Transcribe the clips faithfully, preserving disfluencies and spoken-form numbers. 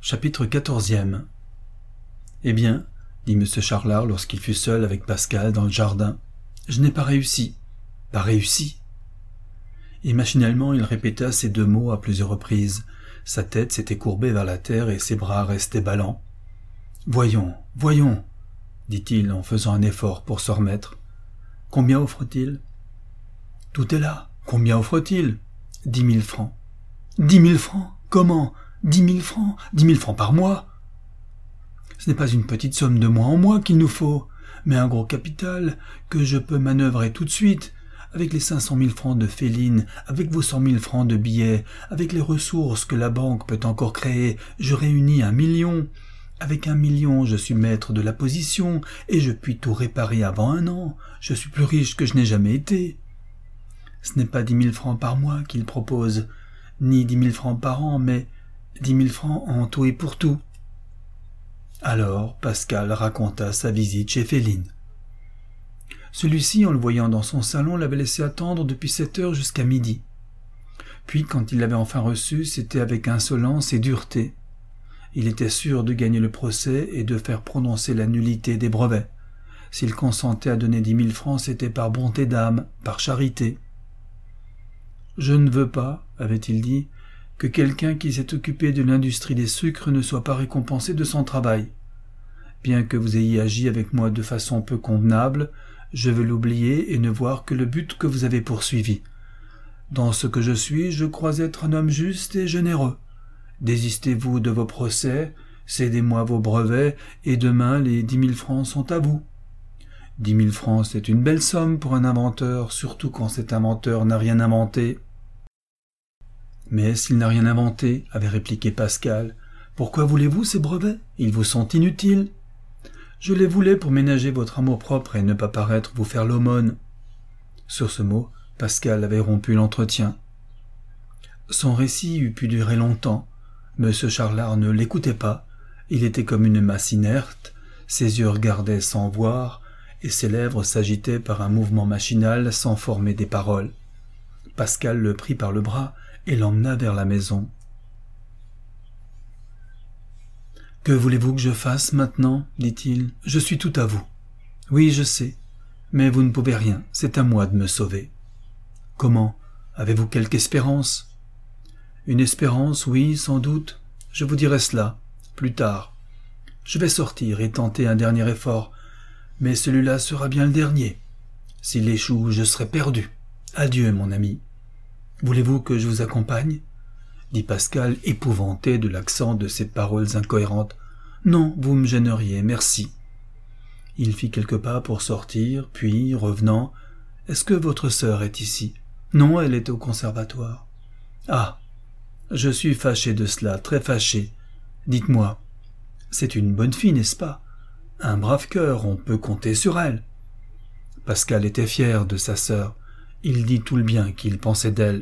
Chapitre quatorzième. Eh bien, dit M. Charlard lorsqu'il fut seul avec Pascal dans le jardin, je n'ai pas réussi. Pas réussi. Et machinalement il répéta ces deux mots à plusieurs reprises. Sa tête s'était courbée vers la terre et ses bras restaient ballants. Voyons, voyons, dit-il en faisant un effort pour se remettre. Combien offre-t-il? Tout est là. Combien offre-t-il? Dix mille francs. Dix mille francs? Comment? Dix mille francs? Dix mille francs par mois? Ce n'est pas une petite somme de mois en mois qu'il nous faut, mais un gros capital que je peux manœuvrer tout de suite, avec les cinq cent mille francs de Féline, avec vos cent mille francs de billets, avec les ressources que la banque peut encore créer, je réunis un million. Avec un million, je suis maître de la position, et je puis tout réparer avant un an. Je suis plus riche que je n'ai jamais été. Ce n'est pas dix mille francs par mois qu'il propose, ni dix mille francs par an, mais dix mille francs en tout et pour tout. Alors Pascal raconta sa visite chez Féline. Celui-ci, en le voyant dans son salon, l'avait laissé attendre depuis sept heures jusqu'à midi. Puis, quand il l'avait enfin reçu, c'était avec insolence et dureté. Il était sûr de gagner le procès et de faire prononcer la nullité des brevets. S'il consentait à donner dix mille francs, c'était par bonté d'âme, par charité. « Je ne veux pas, avait-il dit, que quelqu'un qui s'est occupé de l'industrie des sucres ne soit pas récompensé de son travail. Bien que vous ayez agi avec moi de façon peu convenable, je veux l'oublier et ne voir que le but que vous avez poursuivi. Dans ce que je suis, je crois être un homme juste et généreux. Désistez-vous de vos procès, cédez-moi vos brevets, et demain les dix mille francs sont à vous. Dix mille francs, c'est une belle somme pour un inventeur, surtout quand cet inventeur n'a rien inventé. » Mais s'il n'a rien inventé, avait répliqué Pascal, pourquoi voulez-vous ces brevets? Ils vous sont inutiles. Je les voulais pour ménager votre amour-propre et ne pas paraître vous faire l'aumône. Sur ce mot, Pascal avait rompu l'entretien. Son récit eût pu durer longtemps. M. Charlard ne l'écoutait pas. Il était comme une masse inerte, ses yeux regardaient sans voir, et ses lèvres s'agitaient par un mouvement machinal sans former des paroles. Pascal le prit par le bras et l'emmena vers la maison. « Que voulez-vous que je fasse maintenant ?» dit-il. « Je suis tout à vous. Oui, je sais, mais vous ne pouvez rien, c'est à moi de me sauver. »« Comment? Avez-vous quelque espérance ?»« Une espérance, oui, sans doute. Je vous dirai cela, plus tard. Je vais sortir et tenter un dernier effort, mais celui-là sera bien le dernier. S'il échoue, je serai perdu. Adieu, mon ami. » « Voulez-vous que je vous accompagne ?» dit Pascal, épouvanté de l'accent de ces paroles incohérentes. « Non, vous me gêneriez, merci. » Il fit quelques pas pour sortir, puis, revenant, « Est-ce que votre sœur est ici ?»« Non, elle est au conservatoire. »« Ah, je suis fâché de cela, très fâché. Dites-moi, c'est une bonne fille, n'est-ce pas? Un brave cœur, on peut compter sur elle. » Pascal était fier de sa sœur. Il dit tout le bien qu'il pensait d'elle.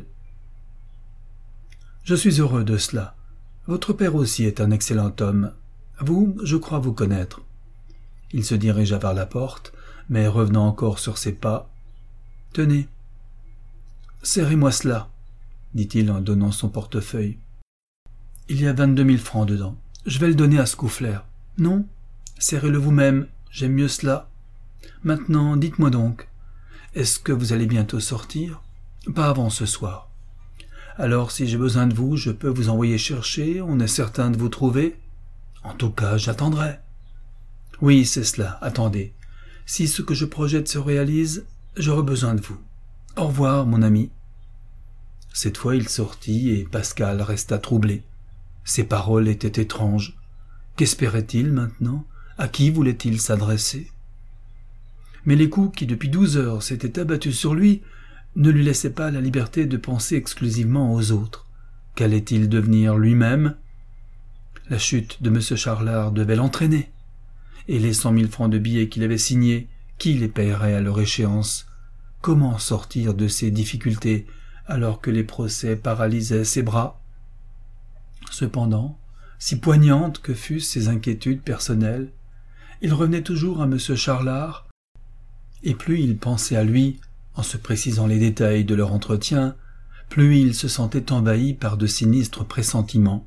« Je suis heureux de cela. Votre père aussi est un excellent homme. Vous, je crois vous connaître. » Il se dirigea vers la porte, mais revenant encore sur ses pas. « Tenez, serrez-moi cela, » dit-il en donnant son portefeuille. « Il y a vingt-deux mille francs dedans. Je vais le donner à Scaufflaire. Non, serrez-le vous-même, j'aime mieux cela. Maintenant, dites-moi donc. Est-ce que vous allez bientôt sortir? Pas avant ce soir. Alors, si j'ai besoin de vous, je peux vous envoyer chercher, on est certain de vous trouver. En tout cas, j'attendrai. Oui, c'est cela, attendez. Si ce que je projette se réalise, j'aurai besoin de vous. Au revoir, mon ami. » Cette fois, il sortit et Pascal resta troublé. Ses paroles étaient étranges. Qu'espérait-il maintenant? À qui voulait-il s'adresser? Mais les coups qui, depuis douze heures, s'étaient abattus sur lui, ne lui laissaient pas la liberté de penser exclusivement aux autres. Qu'allait-il devenir lui-même? La chute de M. Charlard devait l'entraîner. Et les cent mille francs de billets qu'il avait signés, qui les paierait à leur échéance? Comment sortir de ces difficultés alors que les procès paralysaient ses bras? Cependant, si poignantes que fussent ses inquiétudes personnelles, il revenait toujours à M. Charlard, et plus il pensait à lui, en se précisant les détails de leur entretien, plus il se sentait envahi par de sinistres pressentiments.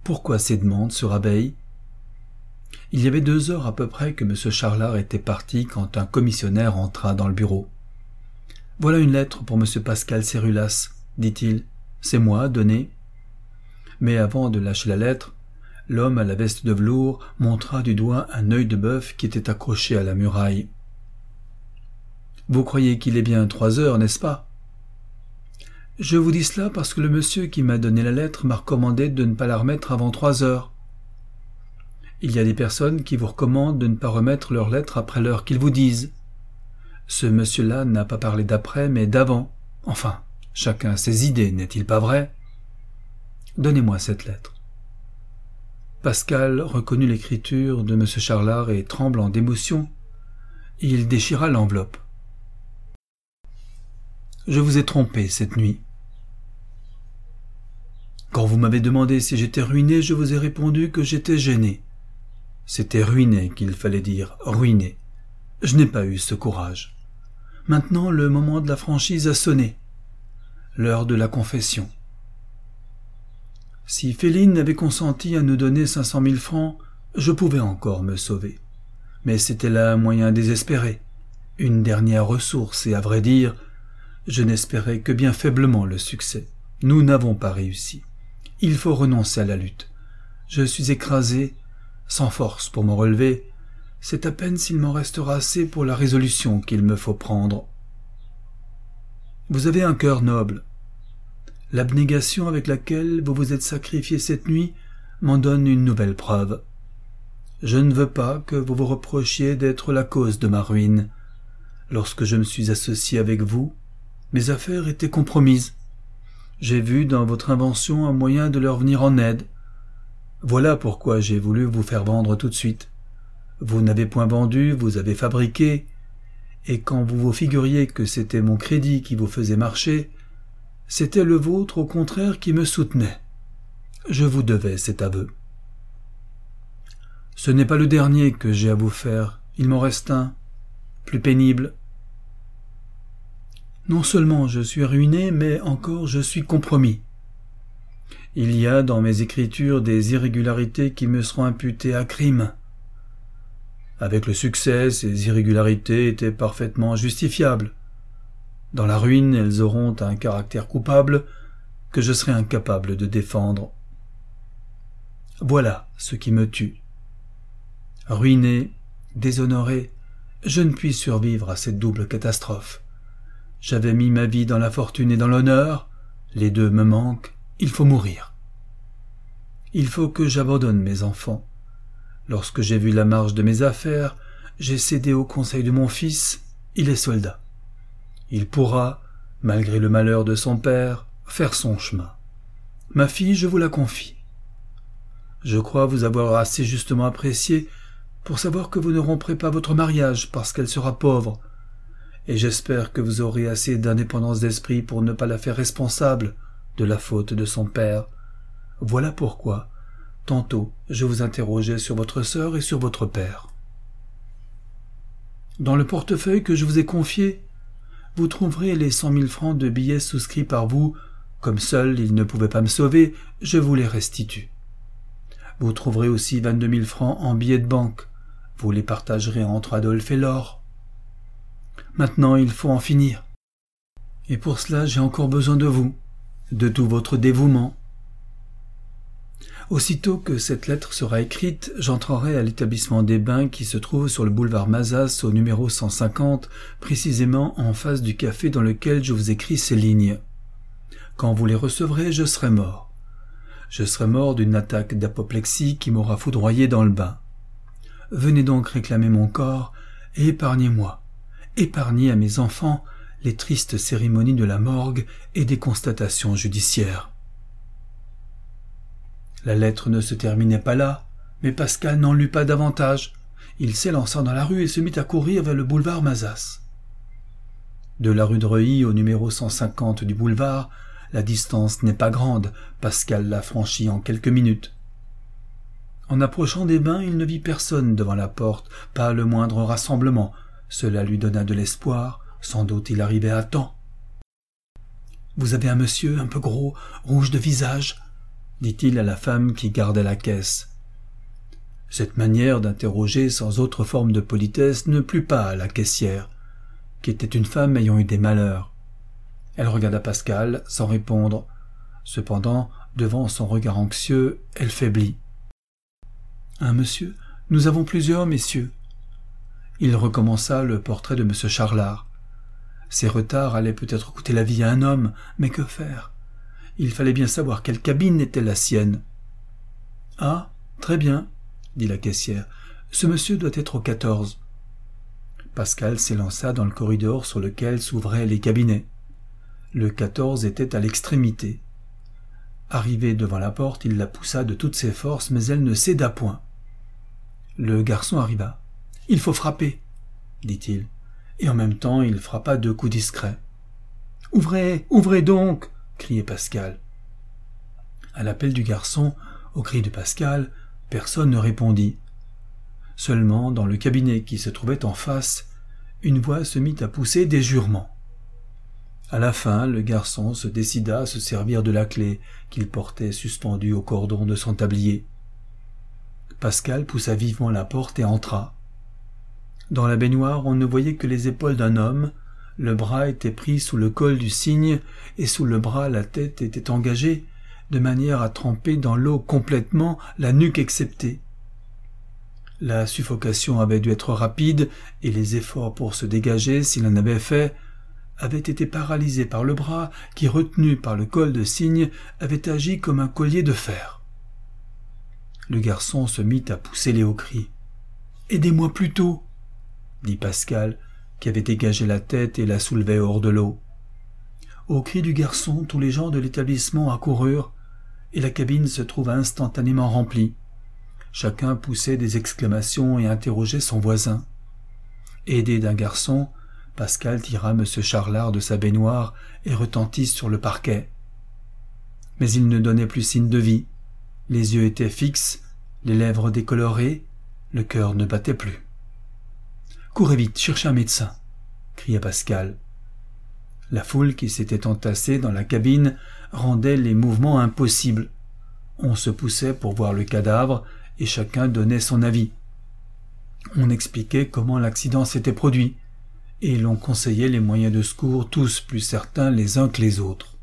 Pourquoi ces demandes sur abeille? Il y avait deux heures à peu près que M. Charlard était parti quand un commissionnaire entra dans le bureau. « Voilà une lettre pour M. Pascal Cérulas, dit-il. C'est moi, donnez. » Mais avant de lâcher la lettre, l'homme à la veste de velours montra du doigt un œil de bœuf qui était accroché à la muraille. « Vous croyez qu'il est bien trois heures, n'est-ce pas ? » « Je vous dis cela parce que le monsieur qui m'a donné la lettre m'a recommandé de ne pas la remettre avant trois heures. Il y a des personnes qui vous recommandent de ne pas remettre leur lettre après l'heure qu'ils vous disent. Ce monsieur-là n'a pas parlé d'après, mais d'avant. Enfin, chacun a ses idées, n'est-il pas vrai ? Donnez-moi cette lettre. » Pascal reconnut l'écriture de M. Charlard et, tremblant d'émotion, il déchira l'enveloppe. « Je vous ai trompé cette nuit. Quand vous m'avez demandé si j'étais ruiné, je vous ai répondu que j'étais gêné. C'était ruiné qu'il fallait dire, ruiné. Je n'ai pas eu ce courage. Maintenant, le moment de la franchise a sonné. L'heure de la confession. Si Féline avait consenti à nous donner cinq cent mille francs, je pouvais encore me sauver. Mais c'était là un moyen désespéré, une dernière ressource, et à vrai dire, je n'espérais que bien faiblement le succès. Nous n'avons pas réussi. Il faut renoncer à la lutte. Je suis écrasé, sans force pour me relever. C'est à peine s'il m'en restera assez pour la résolution qu'il me faut prendre. Vous avez un cœur noble. L'abnégation avec laquelle vous vous êtes sacrifié cette nuit m'en donne une nouvelle preuve. Je ne veux pas que vous vous reprochiez d'être la cause de ma ruine. Lorsque je me suis associé avec vous, mes affaires étaient compromises. J'ai vu dans votre invention un moyen de leur venir en aide. Voilà pourquoi j'ai voulu vous faire vendre tout de suite. Vous n'avez point vendu, vous avez fabriqué, et quand vous vous figuriez que c'était mon crédit qui vous faisait marcher, c'était le vôtre au contraire qui me soutenait. Je vous devais cet aveu. Ce n'est pas le dernier que j'ai à vous faire, il m'en reste un, plus pénible. Non seulement je suis ruiné, mais encore je suis compromis. Il y a dans mes écritures des irrégularités qui me seront imputées à crime. Avec le succès, ces irrégularités étaient parfaitement justifiables. Dans la ruine, elles auront un caractère coupable que je serai incapable de défendre. Voilà ce qui me tue. Ruiné, déshonoré, je ne puis survivre à cette double catastrophe. J'avais mis ma vie dans la fortune et dans l'honneur, les deux me manquent, il faut mourir. Il faut que j'abandonne mes enfants. Lorsque j'ai vu la marche de mes affaires, j'ai cédé au conseil de mon fils, il est soldat. Il pourra, malgré le malheur de son père, faire son chemin. Ma fille, je vous la confie. Je crois vous avoir assez justement apprécié pour savoir que vous ne romprez pas votre mariage parce qu'elle sera pauvre, et j'espère que vous aurez assez d'indépendance d'esprit pour ne pas la faire responsable de la faute de son père. Voilà pourquoi, tantôt, je vous interrogeais sur votre sœur et sur votre père. Dans le portefeuille que je vous ai confié, vous trouverez les cent mille francs de billets souscrits par vous. Comme seul il ne pouvait pas me sauver, je vous les restitue. Vous trouverez aussi vingt-deux mille francs en billets de banque. Vous les partagerez entre Adolphe et Laure. Maintenant, il faut en finir. Et pour cela, j'ai encore besoin de vous, de tout votre dévouement. Aussitôt que cette lettre sera écrite, j'entrerai à l'établissement des bains qui se trouve sur le boulevard Mazas au numéro cent cinquante, précisément en face du café dans lequel je vous écris ces lignes. Quand vous les recevrez, je serai mort. Je serai mort d'une attaque d'apoplexie qui m'aura foudroyé dans le bain. Venez donc réclamer mon corps et épargnez-moi. Épargnez à mes enfants les tristes cérémonies de la morgue et des constatations judiciaires. La lettre ne se terminait pas là, mais Pascal n'en lut pas davantage. Il s'élança dans la rue et se mit à courir vers le boulevard Mazas. De la rue de Reuilly au numéro cent cinquante du boulevard, la distance n'est pas grande, Pascal l'a franchie en quelques minutes. En approchant des bains, il ne vit personne devant la porte, pas le moindre rassemblement. Cela lui donna de l'espoir, sans doute il arrivait à temps. « Vous avez un monsieur un peu gros, rouge de visage ?» dit-il à la femme qui gardait la caisse. Cette manière d'interroger sans autre forme de politesse ne plut pas à la caissière, qui était une femme ayant eu des malheurs. Elle regarda Pascal sans répondre. Cependant, devant son regard anxieux, elle faiblit. « Un monsieur, nous avons plusieurs messieurs. » Il recommença le portrait de M. Charlard. Ces retards allaient peut-être coûter la vie à un homme, mais que faire? Il fallait bien savoir quelle cabine était la sienne. « Ah, très bien, » dit la caissière. « Ce monsieur doit être au quatorze. » Pascal s'élança dans le corridor sur lequel s'ouvraient les cabinets. Le quatorze était à l'extrémité. Arrivé devant la porte, il la poussa de toutes ses forces, mais elle ne céda point. Le garçon arriva. « Il faut frapper, » dit-il, et en même temps il frappa deux coups discrets. « Ouvrez, ouvrez donc !» criait Pascal. À l'appel du garçon, au cri de Pascal, personne ne répondit. Seulement, dans le cabinet qui se trouvait en face, une voix se mit à pousser des jurements. À la fin, le garçon se décida à se servir de la clé qu'il portait suspendue au cordon de son tablier. Pascal poussa vivement la porte et entra. Dans la baignoire, on ne voyait que les épaules d'un homme, le bras était pris sous le col du cygne, et sous le bras la tête était engagée, de manière à tremper dans l'eau complètement, la nuque exceptée. La suffocation avait dû être rapide, et les efforts pour se dégager, s'il en avait fait, avaient été paralysés par le bras qui, retenu par le col de cygne, avait agi comme un collier de fer. Le garçon se mit à pousser les hauts cris. « Aidez-moi plutôt !» dit Pascal, qui avait dégagé la tête et la soulevait hors de l'eau. Au cri du garçon, tous les gens de l'établissement accoururent, et la cabine se trouva instantanément remplie. Chacun poussait des exclamations et interrogeait son voisin. Aidé d'un garçon, Pascal tira M. Charlard de sa baignoire et retentit sur le parquet. Mais il ne donnait plus signe de vie. Les yeux étaient fixes, les lèvres décolorées, le cœur ne battait plus. « Courez vite, cherchez un médecin !» cria Pascal. La foule qui s'était entassée dans la cabine rendait les mouvements impossibles. On se poussait pour voir le cadavre et chacun donnait son avis. On expliquait comment l'accident s'était produit et l'on conseillait les moyens de secours, tous plus certains les uns que les autres.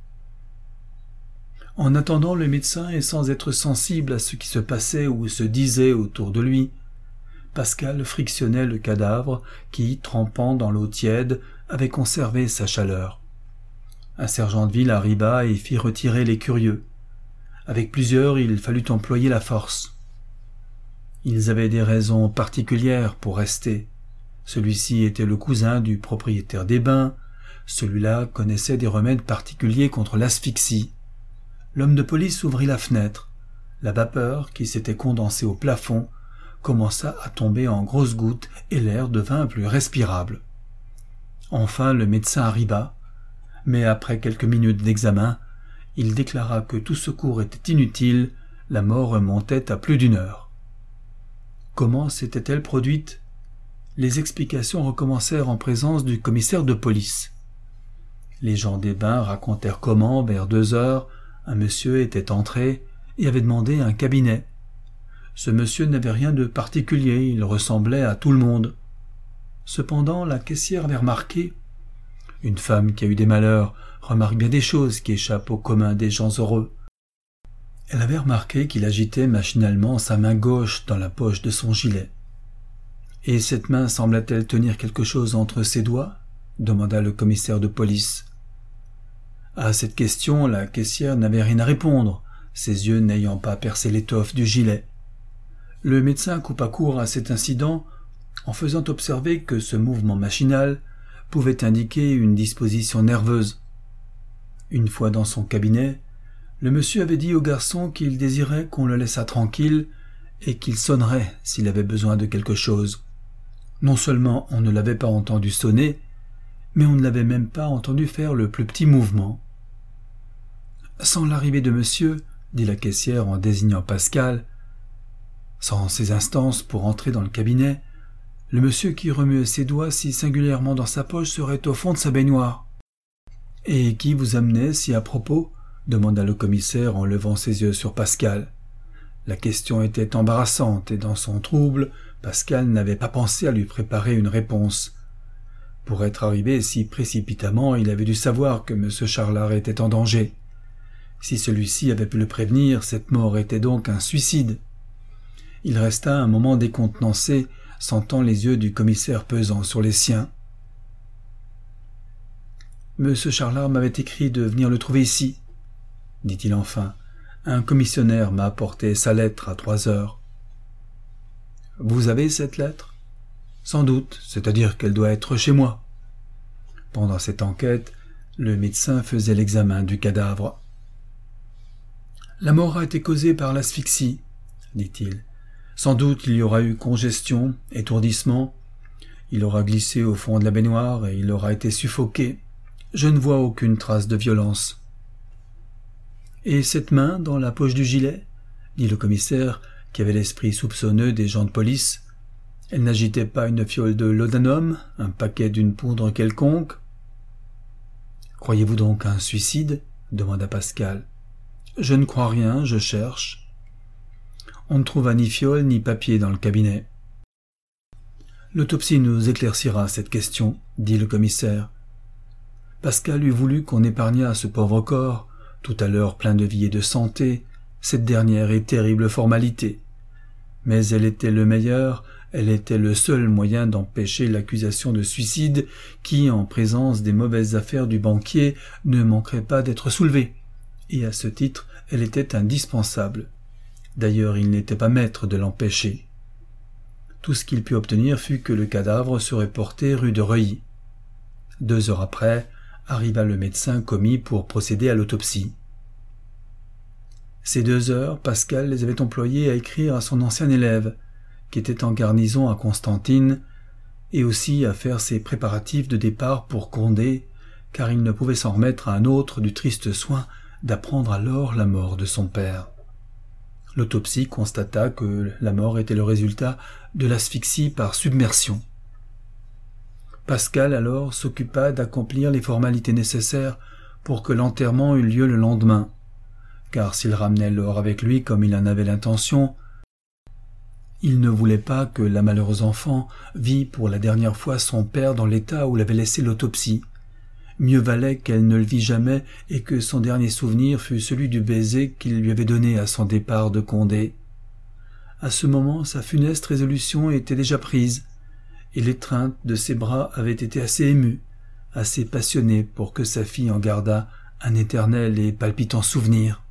En attendant le médecin et sans être sensible à ce qui se passait ou se disait autour de lui, Pascal frictionnait le cadavre qui, trempant dans l'eau tiède, avait conservé sa chaleur. Un sergent de ville arriva et fit retirer les curieux. Avec plusieurs, il fallut employer la force. Ils avaient des raisons particulières pour rester. Celui-ci était le cousin du propriétaire des bains, celui-là connaissait des remèdes particuliers contre l'asphyxie. L'homme de police ouvrit la fenêtre. La vapeur, qui s'était condensée au plafond, commença à tomber en grosses gouttes et l'air devint plus respirable. Enfin le médecin arriva, mais après quelques minutes d'examen, il déclara que tout secours était inutile, la mort remontait à plus d'une heure. Comment s'était-elle produite? Les explications recommencèrent en présence du commissaire de police. Les gens des bains racontèrent comment, vers deux heures, un monsieur était entré et avait demandé un cabinet. Ce monsieur n'avait rien de particulier, il ressemblait à tout le monde. Cependant, la caissière avait remarqué. Une femme qui a eu des malheurs remarque bien des choses qui échappent au commun des gens heureux. Elle avait remarqué qu'il agitait machinalement sa main gauche dans la poche de son gilet. « Et cette main semblait-elle tenir quelque chose entre ses doigts ?» demanda le commissaire de police. À cette question, la caissière n'avait rien à répondre, ses yeux n'ayant pas percé l'étoffe du gilet. Le médecin coupa court à cet incident en faisant observer que ce mouvement machinal pouvait indiquer une disposition nerveuse. Une fois dans son cabinet, le monsieur avait dit au garçon qu'il désirait qu'on le laissât tranquille et qu'il sonnerait s'il avait besoin de quelque chose. Non seulement on ne l'avait pas entendu sonner, mais on ne l'avait même pas entendu faire le plus petit mouvement. Sans l'arrivée de monsieur, dit la caissière en désignant Pascal, sans ses instances pour entrer dans le cabinet, le monsieur qui remuait ses doigts si singulièrement dans sa poche serait au fond de sa baignoire. Et qui vous amenait si à propos demanda le commissaire en levant ses yeux sur Pascal. La question était embarrassante et dans son trouble, Pascal n'avait pas pensé à lui préparer une réponse. Pour être arrivé si précipitamment, il avait dû savoir que M. Charlard était en danger. Si celui-ci avait pu le prévenir, cette mort était donc un suicide. Il resta un moment décontenancé, sentant les yeux du commissaire pesant sur les siens. « M. Charlard m'avait écrit de venir le trouver ici, » dit-il enfin. « Un commissionnaire m'a apporté sa lettre à trois heures. »« Vous avez cette lettre ?»« Sans doute, c'est-à-dire qu'elle doit être chez moi. » Pendant cette enquête, le médecin faisait l'examen du cadavre. « La mort a été causée par l'asphyxie, » dit-il. « Sans doute il y aura eu congestion, étourdissement. Il aura glissé au fond de la baignoire et il aura été suffoqué. Je ne vois aucune trace de violence. »« Et cette main dans la poche du gilet ?» dit le commissaire, qui avait l'esprit soupçonneux des gens de police. « Elle n'agitait pas une fiole de laudanum, un paquet d'une poudre quelconque ?»« Croyez-vous donc à un suicide ?» demanda Pascal. « Je ne crois rien, je cherche. » On ne trouva ni fiole ni papier dans le cabinet. « L'autopsie nous éclaircira cette question, » dit le commissaire. Pascal eût voulu qu'on épargnât ce pauvre corps, tout à l'heure plein de vie et de santé, cette dernière et terrible formalité. Mais elle était le meilleur, elle était le seul moyen d'empêcher l'accusation de suicide qui, en présence des mauvaises affaires du banquier, ne manquerait pas d'être soulevée. Et à ce titre, elle était indispensable. D'ailleurs, il n'était pas maître de l'empêcher. Tout ce qu'il put obtenir fut que le cadavre serait porté rue de Reuilly. Deux heures après, arriva le médecin commis pour procéder à l'autopsie. Ces deux heures, Pascal les avait employées à écrire à son ancien élève, qui était en garnison à Constantine, et aussi à faire ses préparatifs de départ pour Condé, car il ne pouvait s'en remettre à un autre du triste soin d'apprendre alors la mort de son père. L'autopsie constata que la mort était le résultat de l'asphyxie par submersion. Pascal alors s'occupa d'accomplir les formalités nécessaires pour que l'enterrement eût lieu le lendemain, car s'il ramenait l'or avec lui comme il en avait l'intention, il ne voulait pas que la malheureuse enfant vît pour la dernière fois son père dans l'état où l'avait laissé l'autopsie. Mieux valait qu'elle ne le vît jamais et que son dernier souvenir fût celui du baiser qu'il lui avait donné à son départ de Condé. À ce moment, sa funeste résolution était déjà prise, et l'étreinte de ses bras avait été assez émue, assez passionnée pour que sa fille en gardât un éternel et palpitant souvenir.